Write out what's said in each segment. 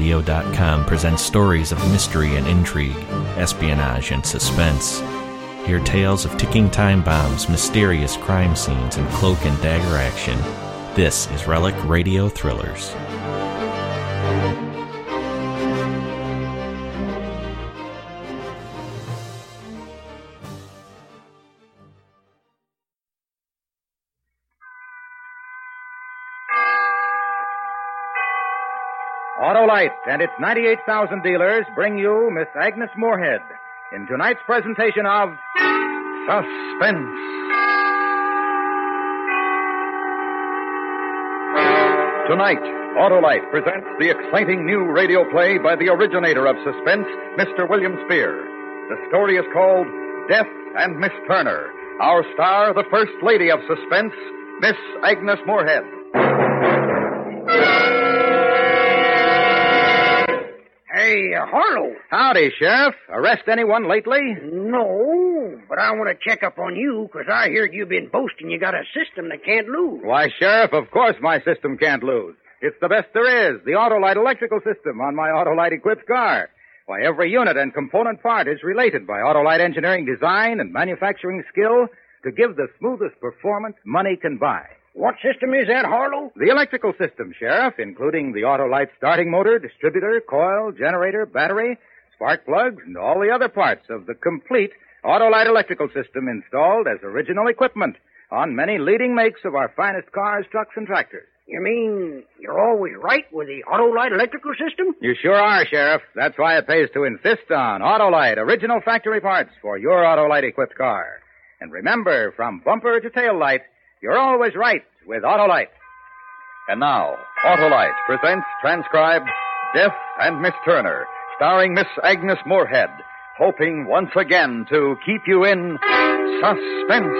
RelecRadio.com presents stories of mystery and intrigue, espionage and suspense. Hear tales of ticking time bombs, mysterious crime scenes, and cloak and dagger action. This is Relic Radio Thrillers. Autolite and its 98,000 dealers bring you Miss Agnes Moorehead in tonight's presentation of Suspense. Tonight, Autolite presents the exciting new radio play by the originator of suspense, Mr. William Spear. The story is called Death and Miss Turner. Our star, the First Lady of Suspense, Miss Agnes Moorehead. Hey, Harlow. Howdy, Sheriff. Arrest anyone lately? No, but I want to check up on you, because I heard you've been boasting you got a system that can't lose. Why, Sheriff, of course my system can't lose. It's the best there is, the Autolite electrical system on my Autolite-equipped car. Why, every unit and component part is related by Autolite engineering design and manufacturing skill to give the smoothest performance money can buy. What system is that, Harlow? The electrical system, Sheriff, including the Autolite starting motor, distributor, coil, generator, battery, spark plugs, and all the other parts of the complete Autolite electrical system installed as original equipment on many leading makes of our finest cars, trucks, and tractors. You mean you're always right with the Autolite electrical system? You sure are, Sheriff. That's why it pays to insist on Autolite original factory parts for your Autolite-equipped car. And remember, from bumper to tail light, you're always right with Autolite. And now, Autolite presents transcribed Death and Miss Turner, starring Miss Agnes Moorehead, hoping once again to keep you in suspense.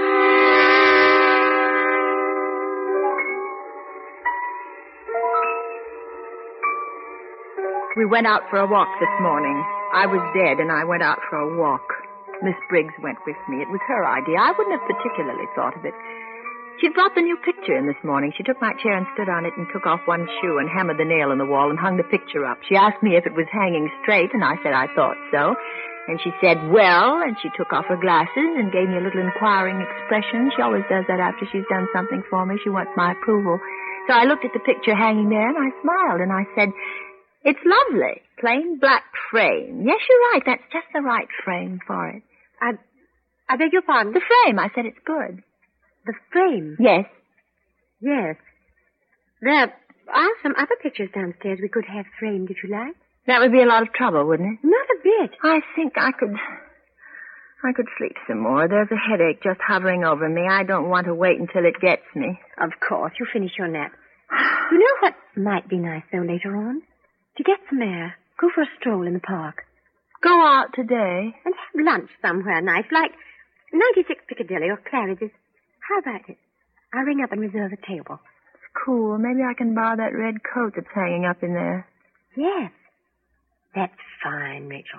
We went out for a walk this morning. I was dead, and I went out for a walk. Miss Briggs went with me. It was her idea. I wouldn't have particularly thought of it. She'd brought the new picture in this morning. She took my chair and stood on it and took off one shoe and hammered the nail in the wall and hung the picture up. She asked me if it was hanging straight, and I said I thought so. And she said, well, and she took off her glasses and gave me a little inquiring expression. She always does that after she's done something for me. She wants my approval. So I looked at the picture hanging there, and I smiled, and I said, it's lovely. Plain black frame. Yes, you're right. That's just the right frame for it. I beg your pardon? The frame. I said it's good. The frame? Yes. Yes. There are some other pictures downstairs we could have framed, if you like. That would be a lot of trouble, wouldn't it? Not a bit. I think I could sleep some more. There's a headache just hovering over me. I don't want to wait until it gets me. Of course. You finish your nap. You know what might be nice, though, later on? To get some air. Go for a stroll in the park. Go out today? And have lunch somewhere nice, like 96 Piccadilly or Claridge's. How about it? I'll ring up and reserve a table. It's cool. Maybe I can borrow that red coat that's hanging up in there. Yes. That's fine, Rachel.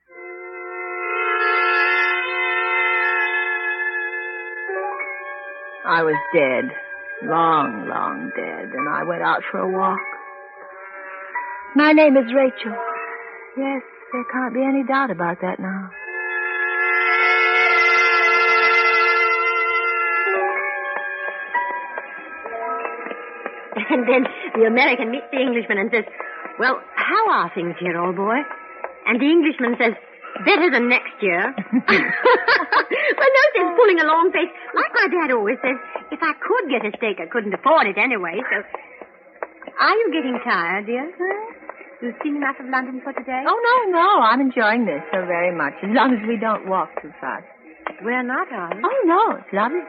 I was dead. Long, long dead. And I went out for a walk. My name is Rachel. Yes, there can't be any doubt about that now. And then the American meets the Englishman and says, well, how are things here, old boy? And the Englishman says, better than next year. Well, no sense pulling a long face. Like my dad always says, if I could get a steak, I couldn't afford it anyway, so... Are you getting tired, dear? You've seen enough of London for today? Oh, no. I'm enjoying this so very much, as long as we don't walk too fast. We're not, are we? Oh, no, it's lovely.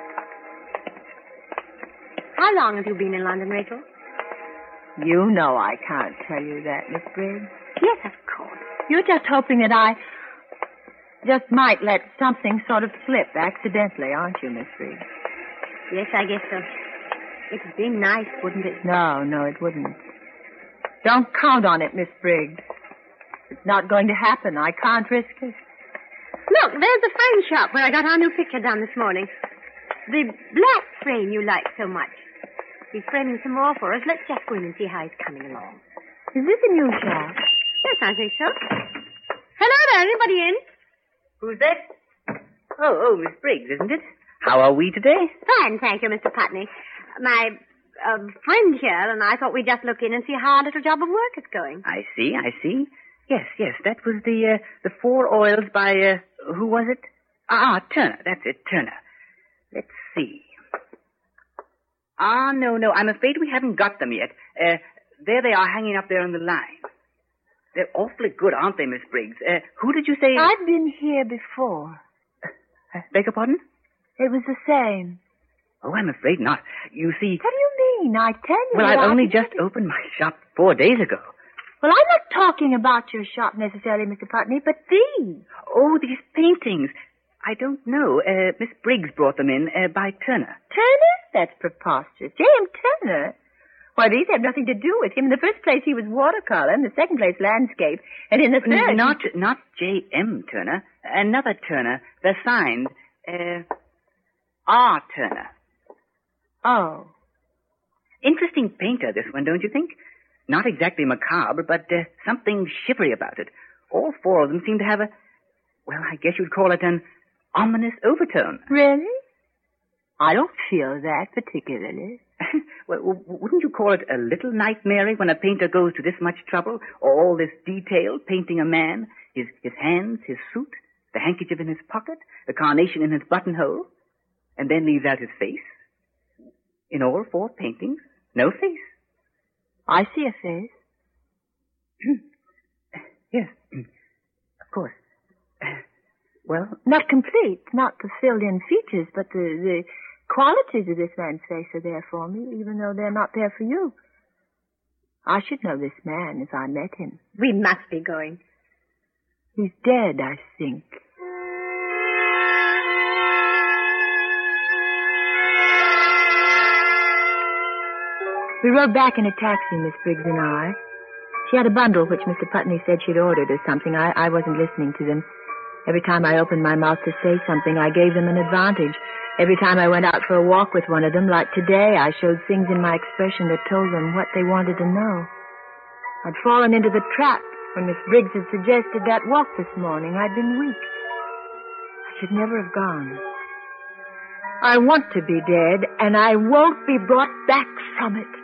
How long have you been in London, Rachel? You know I can't tell you that, Miss Briggs. Yes, of course. You're just hoping that I just might let something sort of slip accidentally, aren't you, Miss Briggs? Yes, I guess so. It would be nice, wouldn't it? No, it wouldn't. Don't count on it, Miss Briggs. It's not going to happen. I can't risk it. Look, there's the frame shop where I got our new picture done this morning. The black frame you like so much. He's framing some more for us. Let's just go in and see how he's coming along. Is this a new shop? Yes, I think so. Hello there, anybody in? Who's that? Oh, Miss Briggs, isn't it? How are we today? Fine, thank you, Mr. Putney. My friend here and I thought we'd just look in and see how our little job of work is going. I see. Yes, that was the 4 oils by, who was it? Turner, that's it, Turner. Let's see. No, I'm afraid we haven't got them yet. There they are, hanging up there on the line. They're awfully good, aren't they, Miss Briggs? Who did you say... I've been here before. Beg your pardon? It was the same. Oh, I'm afraid not. You see... What do you mean? I tell you... Well, I've only just opened my shop 4 days ago. Well, I'm not talking about your shop necessarily, Mr. Putney, but these. Oh, these paintings. I don't know. Miss Briggs brought them in by Turner. Turner? That's preposterous. J.M. Turner? Why, these have nothing to do with him. In the first place, he was watercolor. In the second place, landscape. And in the third... Not J.M. Turner. Another Turner. They're signed. R. Turner. Oh. Interesting painter, this one, don't you think? Not exactly macabre, but something shivery about it. All 4 of them seem to have I guess you'd call it an ominous overtone. Really? I don't feel that particularly. Well, wouldn't you call it a little nightmare when a painter goes to this much trouble, all this detail, painting a man, his hands, his suit, the handkerchief in his pocket, the carnation in his buttonhole, and then leaves out his face? In all 4 paintings, no face. I see a face. Yes, of course. Well... Not complete, not the filled-in features, but the qualities of this man's face are there for me, even though they're not there for you. I should know this man if I met him. We must be going. He's dead, I think. We rode back in a taxi, Miss Briggs and I. She had a bundle which Mr. Putney said she'd ordered or something. I wasn't listening to them. Every time I opened my mouth to say something, I gave them an advantage. Every time I went out for a walk with one of them, like today, I showed things in my expression that told them what they wanted to know. I'd fallen into the trap when Miss Briggs had suggested that walk this morning. I'd been weak. I should never have gone. I want to be dead, and I won't be brought back from it.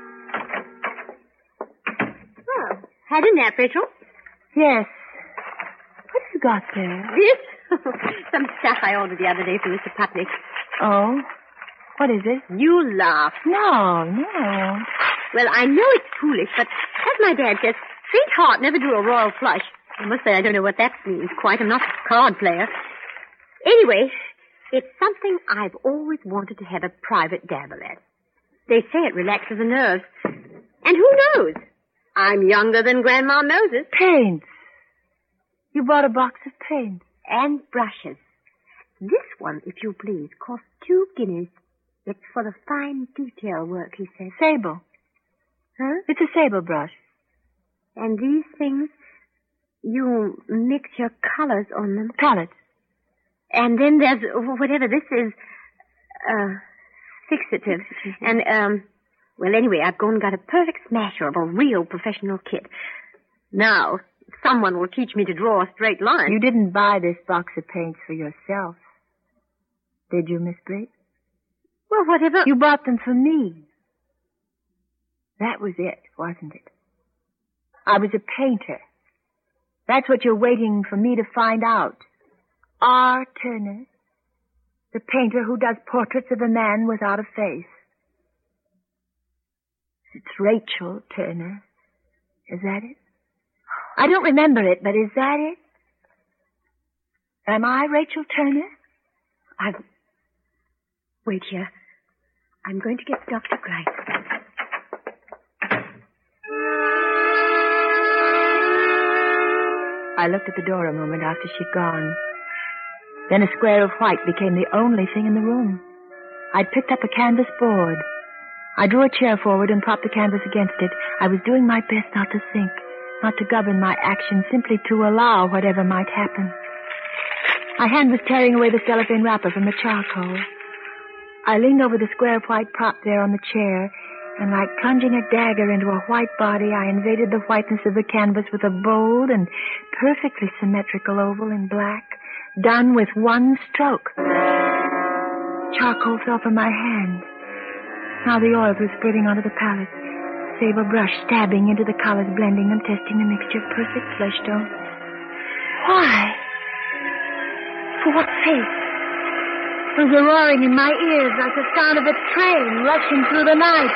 Well, had a nap, Rachel? Yes. What have you got there? This? Some stuff I ordered the other day from Mr. Putney. Oh? What is it? You laugh. No. Well, I know it's foolish, but as my dad says, faint heart never drew a royal flush. I must say I don't know what that means quite. I'm not a card player. Anyway, it's something I've always wanted to have a private dabble at. They say it relaxes the nerves. And who knows? I'm younger than Grandma Moses. Paints. You bought a box of paints. And brushes. This one, if you please, costs 2 guineas. It's for the fine detail work, he says. Sable. Huh? It's a sable brush. And these things, you mix your colors on them. Palettes. And then there's whatever this is, fixative. And, well, anyway, I've gone and got a perfect smasher of a real professional kit. Now, someone will teach me to draw a straight line. You didn't buy this box of paints for yourself, did you, Miss Briggs? Well, whatever... You bought them for me. That was it, wasn't it? I was a painter. That's what you're waiting for me to find out. R. Turner, the painter who does portraits of a man without a face. It's Rachel Turner. Is that it? I don't remember it, but is that it? Am I Rachel Turner? Wait here. I'm going to get Dr. Grice. I looked at the door a moment after she'd gone. Then a square of white became the only thing in the room. I'd picked up a canvas board. I drew a chair forward and propped the canvas against it. I was doing my best not to think, not to govern my actions, simply to allow whatever might happen. My hand was tearing away the cellophane wrapper from the charcoal. I leaned over the square of white prop there on the chair And like plunging a dagger into a white body, I invaded the whiteness of the canvas with a bold and perfectly symmetrical oval in black, done with one stroke. Charcoal fell from my hand. Now the oils were spreading onto the palette. Saber brush stabbing into the colors, blending them, testing the mixture of perfect flesh tones. Why? For what sake? There's a roaring in my ears like the sound of a train rushing through the night.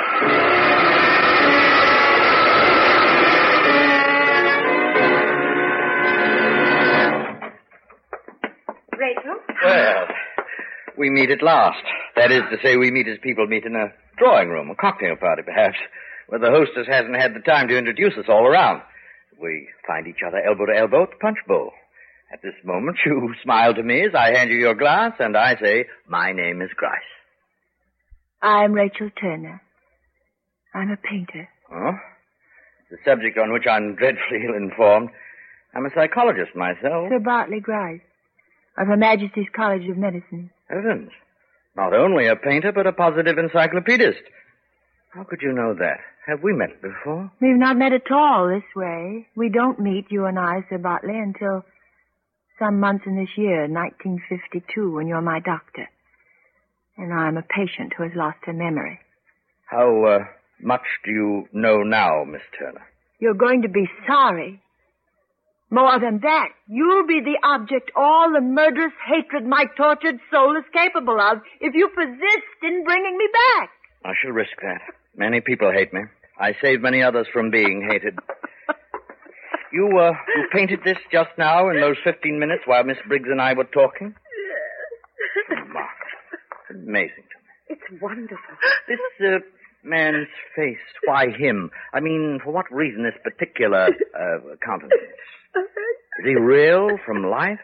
Rachel? Well, we meet at last. That is to say, we meet as people meet in a drawing room, a cocktail party, perhaps, where the hostess hasn't had the time to introduce us all around. We find each other elbow to elbow at the punch bowl. At this moment, you smile to me as I hand you your glass, and I say, my name is Grice. I'm Rachel Turner. I'm a painter. Oh? The subject on which I'm dreadfully ill-informed. I'm a psychologist myself. Sir Bartley Grice, of Her Majesty's College of Medicine. Heavens. Not only a painter, but a positive encyclopedist. How could you know that? Have we met before? We've not met at all this way. We don't meet, you and I, Sir Bartley, until some months in this year, 1952, when you're my doctor. And I'm a patient who has lost her memory. How much do you know now, Miss Turner? You're going to be sorry. More than that, you'll be the object all the murderous hatred my tortured soul is capable of if you persist in bringing me back. I shall risk that. Many people hate me. I saved many others from being hated. You painted this just now in those 15 minutes while Miss Briggs and I were talking? Yes. Remarkable. It's amazing to me. It's wonderful. This man's face, why him? I mean, for what reason this particular countenance? Is he real from life?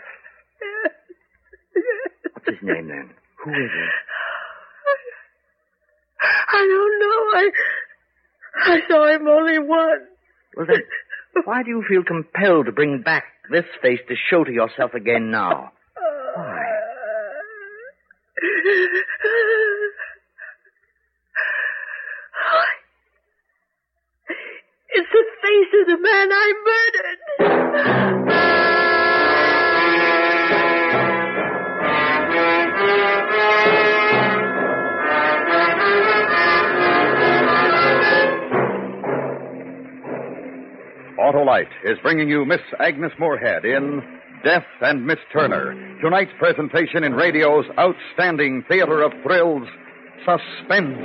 What's his name, then? Who is he? I don't know. I saw him only once. Well, then, why do you feel compelled to bring back this face to show to yourself again now? Why? It's the face of the man I murdered. Autolite is bringing you Miss Agnes Moorehead in Death and Miss Turner, tonight's presentation in radio's outstanding theater of thrills, Suspense.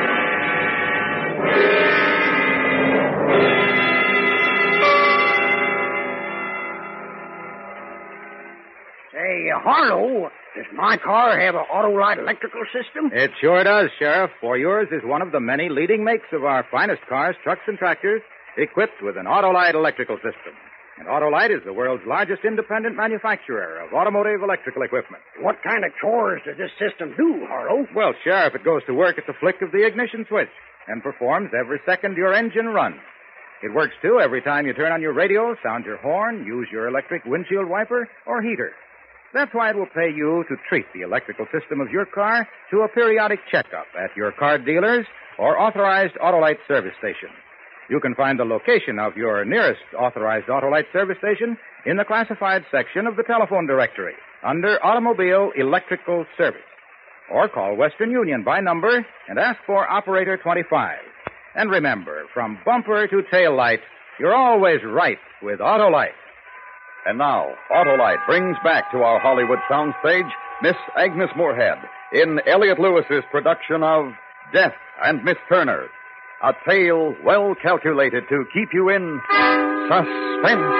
Say, Harlow, does my car have an Autolite electrical system? It sure does, Sheriff, for yours is one of the many leading makes of our finest cars, trucks, and tractors equipped with an Autolite electrical system. And Autolite is the world's largest independent manufacturer of automotive electrical equipment. What kind of chores does this system do, Harlow? Well, Sheriff, it goes to work at the flick of the ignition switch and performs every second your engine runs. It works, too, every time you turn on your radio, sound your horn, use your electric windshield wiper, or heater. That's why it will pay you to treat the electrical system of your car to a periodic checkup at your car dealers or authorized Autolite service station. You can find the location of your nearest authorized Autolite service station in the classified section of the telephone directory under Automobile Electrical Service. Or call Western Union by number and ask for Operator 25. And remember, from bumper to tail light, you're always right with Autolite. And now, Autolite brings back to our Hollywood soundstage Miss Agnes Moorehead in Elliot Lewis's production of Death and Miss Turner. A tale well calculated to keep you in suspense.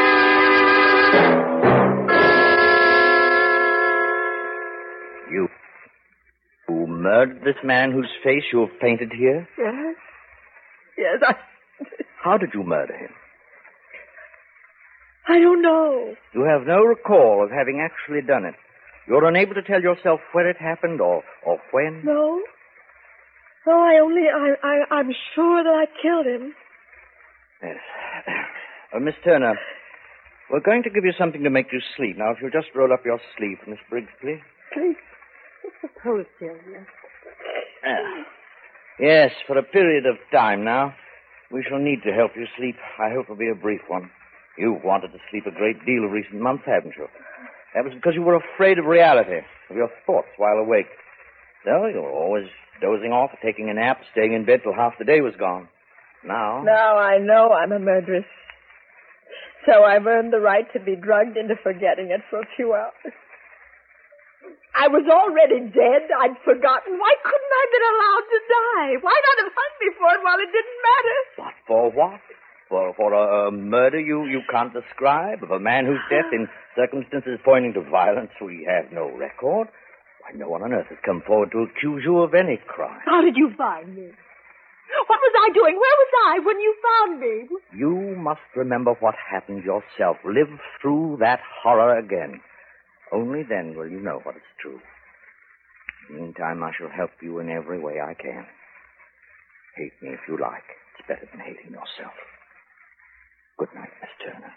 You murdered this man whose face you have painted here? Yes. Yes, How did you murder him? I don't know. You have no recall of having actually done it. You're unable to tell yourself where it happened or when? No. No, I'm sure that I killed him. Yes. Miss Turner, we're going to give you something to make you sleep. Now, if you'll just roll up your sleeve, Miss Briggs, please. Please. Hold it, Sylvia. Yes, for a period of time now. We shall need to help you sleep. I hope it'll be a brief one. You've wanted to sleep a great deal of recent months, haven't you? That was because you were afraid of reality, of your thoughts while awake. So you were always dozing off, taking a nap, staying in bed till half the day was gone. Now I know I'm a murderess. So I've earned the right to be drugged into forgetting it for a few hours. I was already dead. I'd forgotten. Why couldn't I have been allowed to die? Why not have hung me for it while it didn't matter? What, for what? For a murder you can't describe? Of a man whose death in circumstances pointing to violence we have no record? Why, no one on earth has come forward to accuse you of any crime. How did you find me? What was I doing? Where was I when you found me? You must remember what happened yourself. Live through that horror again. Only then will you know what is true. Meantime, I shall help you in every way I can. Hate me if you like. It's better than hating yourself. Good night, Miss Turner.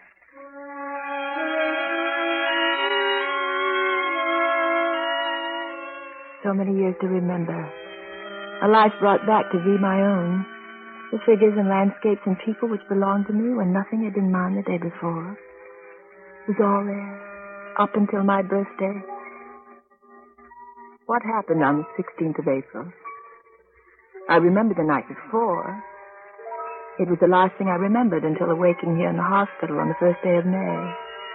So many years to remember. A life brought back to be my own. The figures and landscapes and people which belonged to me when nothing had been mine the day before. It was all there. Up until my birthday. What happened on the 16th of April? I remember the night before. It was the last thing I remembered until awaking here in the hospital on the first day of May.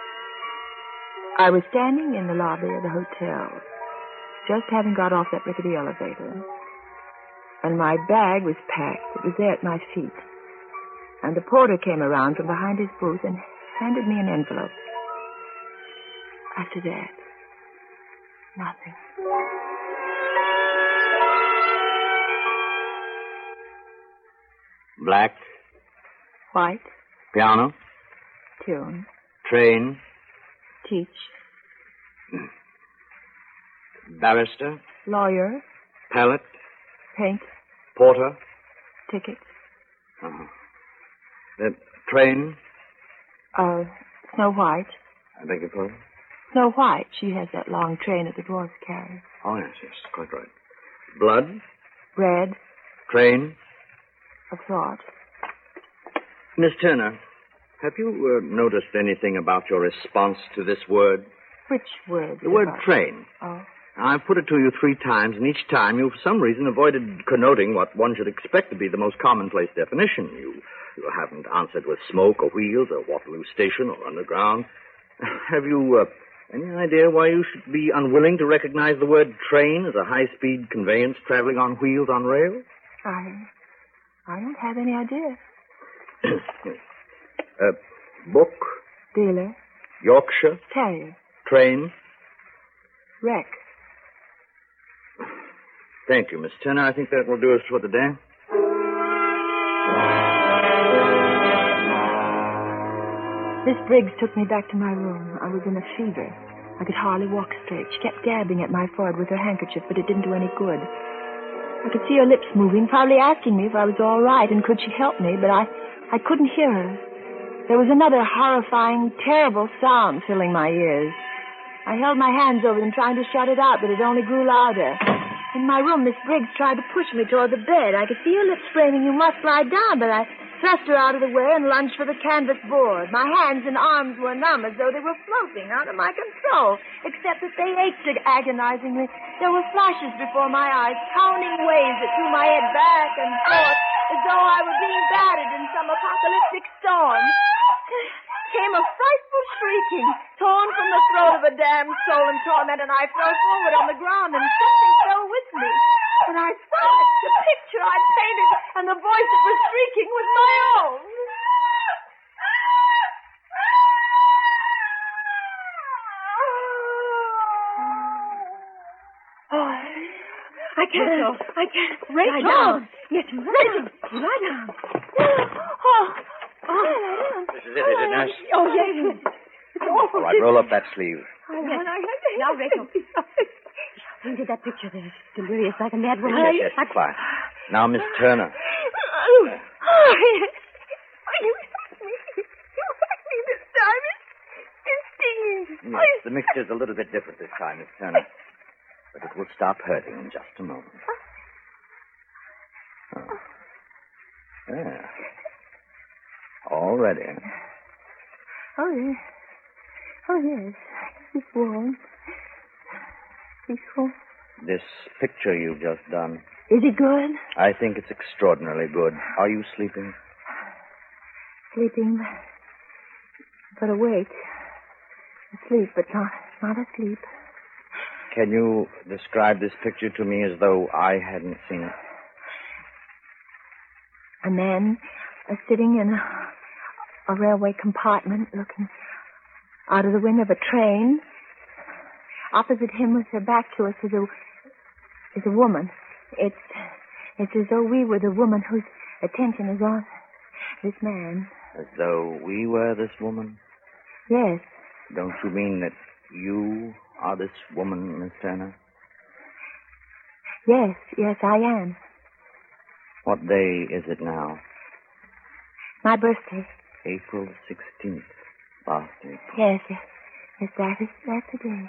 I was standing in the lobby of the hotel, just having got off that rickety elevator. And my bag was packed. It was there at my feet. And the porter came around from behind his booth and handed me an envelope. After that, nothing. Black. White. Piano. Tune. Train. Teach. Barrister. Lawyer. Pallet. Paint. Porter. Ticket. Train. Snow White. I beg your pardon? Snow White. She has that long train that the dwarfs carry. Oh, yes, quite right. Blood. Red. Train. Of thought. Miss Turner, have you noticed anything about your response to this word? Which word? The word train. Oh. I've put it to you 3 times, and each time you, for some reason, avoided connoting what one should expect to be the most commonplace definition. You haven't answered with smoke or wheels or Waterloo Station or underground. Have you any idea why you should be unwilling to recognize the word train as a high-speed conveyance traveling on wheels on rails? I don't have any idea. Book. Dealer. Yorkshire. Terrier. Train. Wreck. Thank you, Miss Turner. I think that will do us for the day. Miss Briggs took me back to my room. I was in a fever. I could hardly walk straight. She kept dabbing at my forehead with her handkerchief, but it didn't do any good. I could see her lips moving, probably asking me if I was all right and could she help me, but I couldn't hear her. There was another horrifying, terrible sound filling my ears. I held my hands over them, trying to shut it out, but it only grew louder. In my room, Miss Briggs tried to push me toward the bed. I could see her lips framing, "You must lie down," but I thrust her out of the way and lunged for the canvas board. My hands and arms were numb, as though they were floating out of my control, except that they ached agonizingly. There were flashes before my eyes, pounding waves that threw my head back and forth, as though I were being battered in some apocalyptic storm. Came a frightful shrieking, torn from the throat of a damned soul in torment, and I fell forward on the ground, and something fell with me. But I saw it, the picture I'd painted, and the voice that was shrieking was my own. Oh, I can't go. I can't. Rachel. Lie down. Yes, Rachel. Lie down. This is it, nurse? Oh, yes. It's awful. All right, roll up that sleeve. Now, Rachel. Painted that picture there. Delirious like a mad woman. Yes, quiet. Now, Miss Turner. You hurt me this time. It's stinging. Yes, the mixture's a little bit different this time, Miss Turner. But it will stop hurting in just a moment. Yeah. All ready. Oh, yes. Oh, yes. It's warm. Peaceful. This picture you've just done, Is it good? I think it's extraordinarily good. Are you sleeping? Sleeping, but awake. Asleep, but not asleep. Can you describe this picture to me as though I hadn't seen it? A man sitting in a railway compartment looking out of the window of a train. Opposite him with her back to us is a woman. It's as though we were the woman whose attention is on this man. As though we were this woman? Yes. Don't you mean that you are this woman, Miss Turner? Yes, I am. What day is it now? My birthday. April 16th. Last April. Yes, that's the day.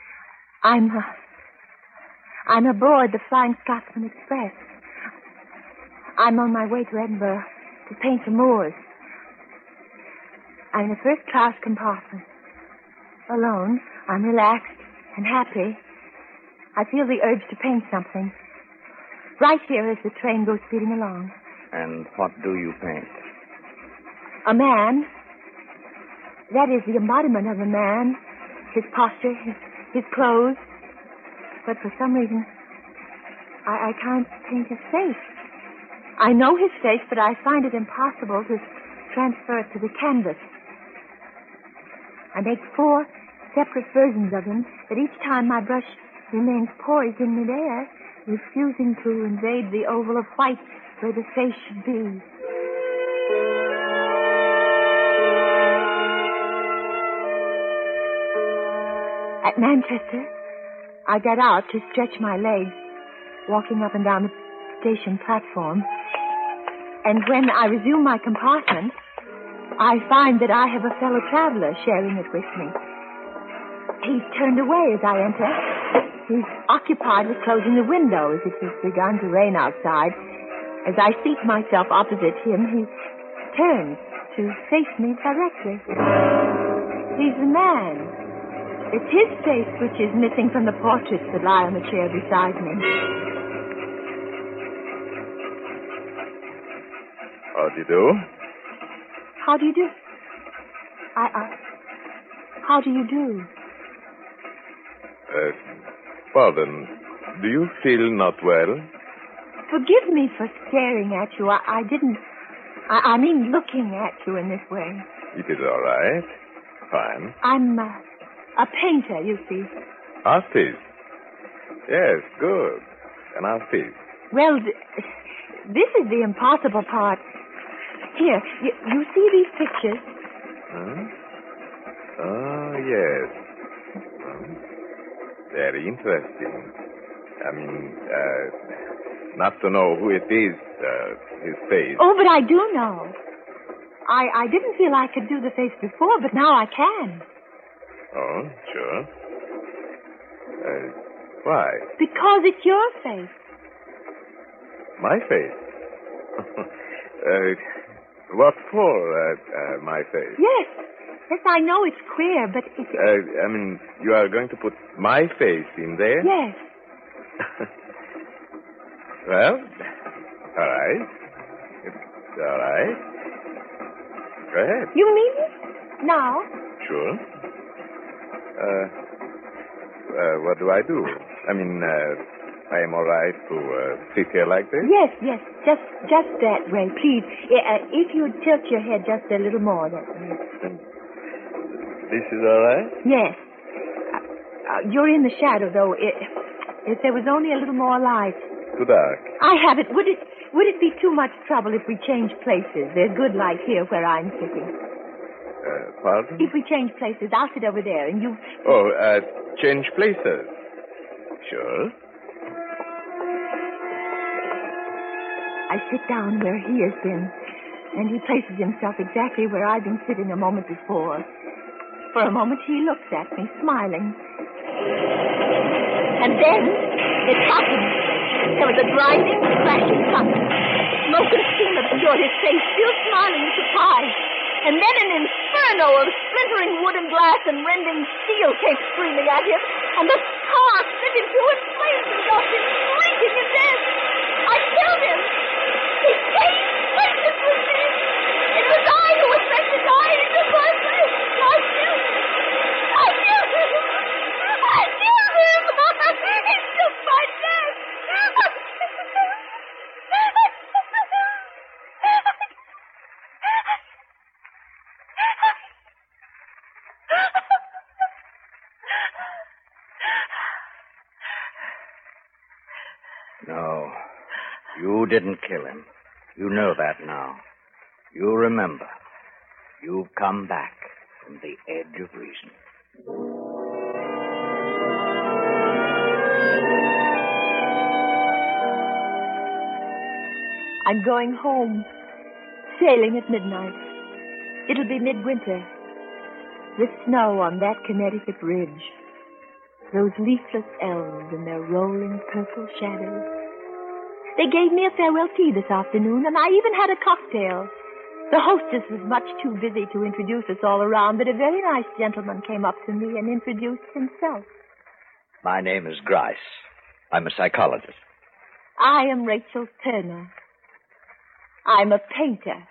I'm aboard the Flying Scotsman Express. I'm on my way to Edinburgh to paint the moors. I'm in the first-class compartment. Alone, I'm relaxed and happy. I feel the urge to paint something. Right here as the train goes speeding along. And what do you paint? A man. That is the embodiment of a man. His posture, his clothes. But for some reason, I can't paint his face. I know his face, but I find it impossible to transfer it to the canvas. I make 4 separate versions of him, but each time my brush remains poised in midair, refusing to invade the oval of white where the face should be. At Manchester, I got out to stretch my legs, walking up and down the station platform. And when I resume my compartment, I find that I have a fellow traveler sharing it with me. He's turned away as I enter. He's occupied with closing the windows. It has begun to rain outside. As I seat myself opposite him, he turns to face me directly. He's the man. It's his face which is missing from the portraits that lie on the chair beside me. How do you do? How do you do? How do you do? Pardon. Do you feel not well? Forgive me for staring at you. I didn't... I mean looking at you in this way. It is all right. Fine. I'm a painter, you see. Artist? Yes, good. An artist. Well, this is the impossible part. Here, you see these pictures? Huh? Oh, yes. Very interesting. I mean, not to know who it is, his face. Oh, but I do know. I didn't feel I could do the face before, but now I can. Oh, sure. Why? Because it's your face. My face? What for, my face? Yes, I know it's queer, but I mean, you are going to put my face in there? Yes. Well, all right. It's all right. Go ahead. You mean it? Now? Sure. What do I do? I mean, I am all right to sit here like this? Yes. Just that way, please. If you tilt your head just a little more that way. This is all right? Yes. You're in the shadow, though. If there was only a little more light. Too dark. I have it. Would it be too much trouble if we changed places? There's good light here where I'm sitting. Pardon? If we change places, I'll sit over there and you... Oh, change places. Sure. I sit down where he has been, and he places himself exactly where I've been sitting a moment before. For a moment, he looks at me, smiling. And then it happened. There was a grinding, crashing thunder. smoke and steam obscured his face, still smiling in surprise. And then an inferno of splintering wood and glass and rending steel came screaming at him, and the car sent him through in flames and left him shrieking in death. I killed him! He changed places with me! It was I who was meant to die in the first place! I killed him! I killed him! I killed him! He took my death! No, you didn't kill him. You know that now. You remember. You've come back from the edge of reason. I'm going home. Sailing at midnight. It'll be midwinter. The snow on that Connecticut ridge. Those leafless elms in their rolling purple shadows. They gave me a farewell tea this afternoon, and I even had a cocktail. The hostess was much too busy to introduce us all around, but a very nice gentleman came up to me and introduced himself. My name is Grice. I'm a psychologist. I am Rachel Turner. I'm a painter.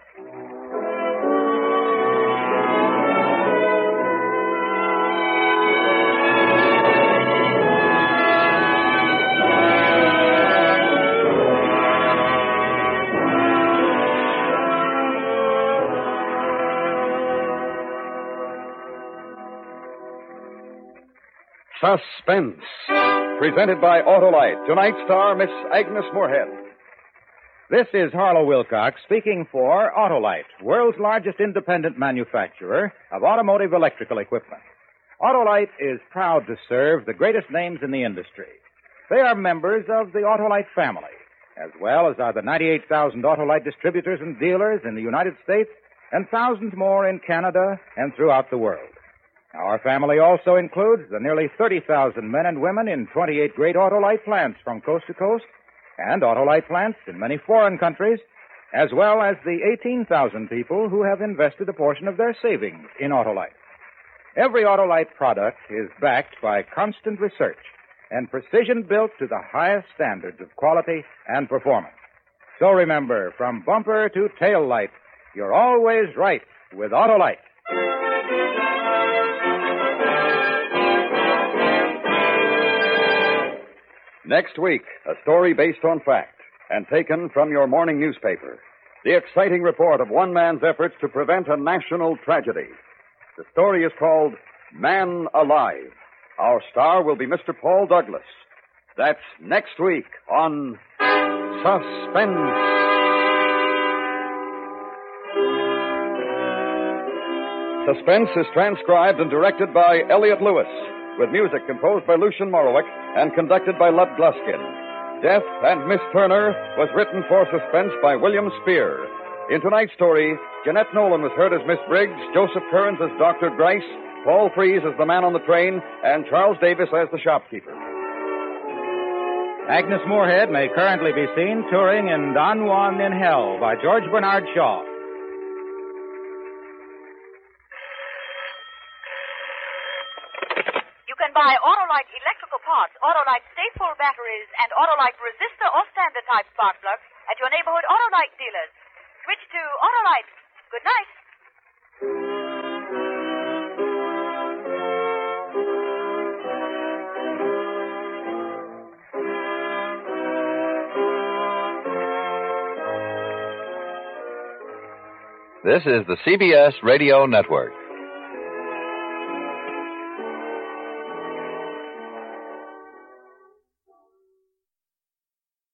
Suspense. Presented by Autolite. Tonight's star, Miss Agnes Moorehead. This is Harlow Wilcox speaking for Autolite, world's largest independent manufacturer of automotive electrical equipment. Autolite is proud to serve the greatest names in the industry. They are members of the Autolite family, as well as are the 98,000 Autolite distributors and dealers in the United States and thousands more in Canada and throughout the world. Our family also includes the nearly 30,000 men and women in 28 great Autolite plants from coast to coast and Autolite plants in many foreign countries, as well as the 18,000 people who have invested a portion of their savings in Autolite. Every Autolite product is backed by constant research and precision built to the highest standards of quality and performance. So remember, from bumper to tail light, you're always right with Autolite. Next week, a story based on fact and taken from your morning newspaper. The exciting report of one man's efforts to prevent a national tragedy. The story is called Man Alive. Our star will be Mr. Paul Douglas. That's next week on Suspense. Suspense is transcribed and directed by Elliot Lewis, with music composed by Lucian Morowick and conducted by Lud Gluskin. Death and Miss Turner was written for Suspense by William Spear. In tonight's story, Jeanette Nolan was heard as Miss Briggs, Joseph Kearns as Dr. Grice, Paul Freese as the man on the train, and Charles Davis as the shopkeeper. Agnes Moorehead may currently be seen touring in Don Juan in Hell by George Bernard Shaw. You can buy Autolite electrical parts, Autolite Stateful batteries, and Autolite resistor or standard type spark plugs at your neighborhood Autolite dealers. Switch to Autolite. Good night. This is the CBS Radio Network.